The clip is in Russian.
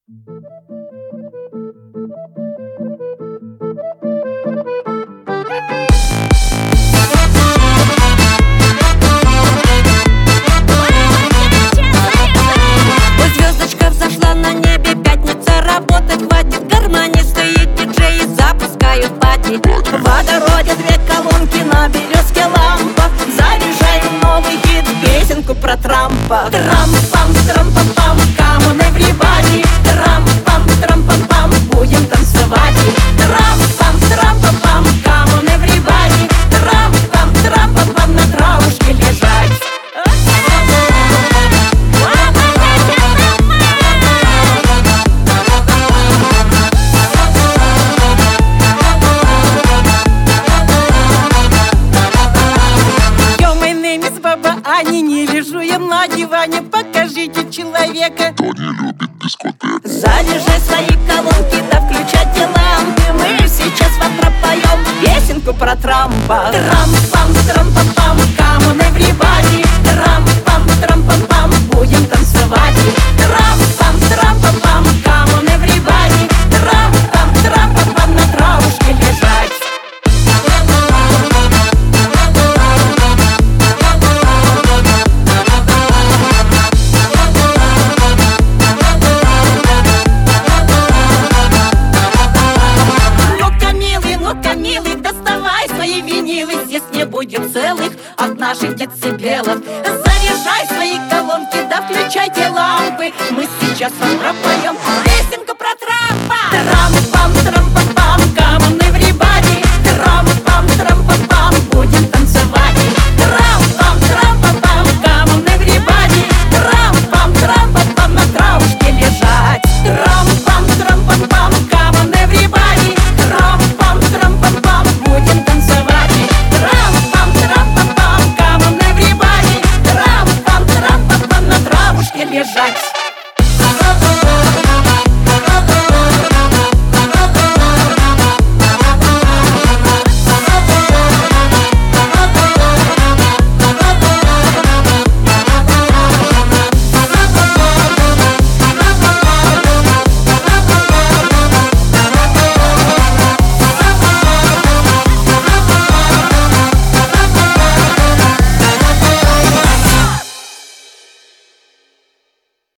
Звездочка взошла на небе, пятница, работать хватит. В кармане стоит диджей и запускают пати. В водороде две колонки, на березке лампа. Заряжаем новый хит, песенку про Трампа. Трам-пам, трам-пам-пам, come on everybody. Трам-пам, трам-пам-пам, будем танцевать. Трам-пам, трам-пам-пам, come on everybody. Трам-пам, трам-пам-пам, на травушке лежать. Ани, не лежу я на диване, покажите человека, кто не любит дискотеку. Заряжай свои колонки, да включайте лампы. Мы сейчас вам пропоем песенку про Трампа. Трам-пам, трам-пам-пам, come on everybody. Трам-пам, трам-пам-пам, будем танцевать. Трам-пам, трам-пам-пам, come on everybody. Трам-пам, трам-пам-пам, на травушке лежать. Милый, доставай свои винилы, здесь не будет целых от наших децибелов. Заряжай свои колонки, да включайте лампы. Мы сейчас вам пропоем песенку про Трампа.